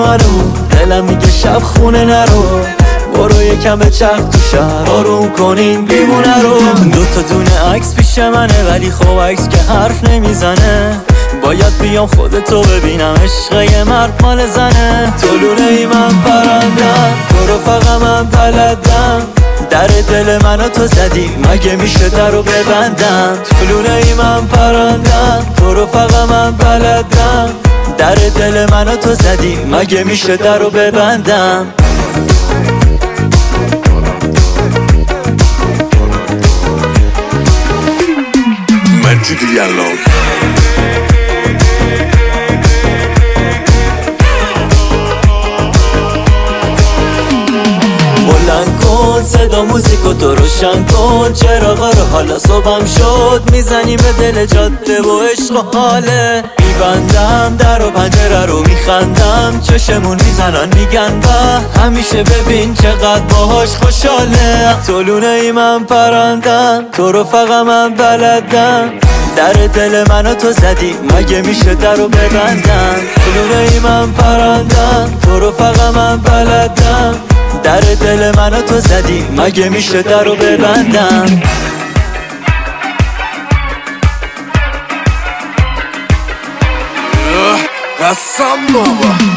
منو، دلم میگه شب خونه نرو، برو یکم به چرخ تو شهر آروم کنین بیمونه رو. دوتا دونه عکس پیش منه ولی خب عکس که حرف نمیزنه، باید بیام خودتو ببینم عشق یه مرد مال زنه. تو لونه ای من پرندم، تو رفقم من بلدم، در دل منو تو زدی مگه میشه درو ببندم. تو لونه ای من پرندم، تو رفقم من بلدم، در دل منو تو زدی مگه میشه درو ببندم. مجید یلال بلند کن صدا موزیکو تو روشن کن، چراغا رو حالا صبحم شد میزنیم به دل جاده و عشق و حاله. میبندم در و پنجره رو میخندم، چشمون میزنن میگن به همیشه ببین چقدر باهاش خوشحاله. تو لونه ای من پرندم، تو رفقم من بلدم، در دل منو تو زدی مگه میشه درو ببندم. تو لونه ای من پرندم، تو رفقم من بلدم، در دل منو تو زدی مگه میشه درو ببندم. رسام بابا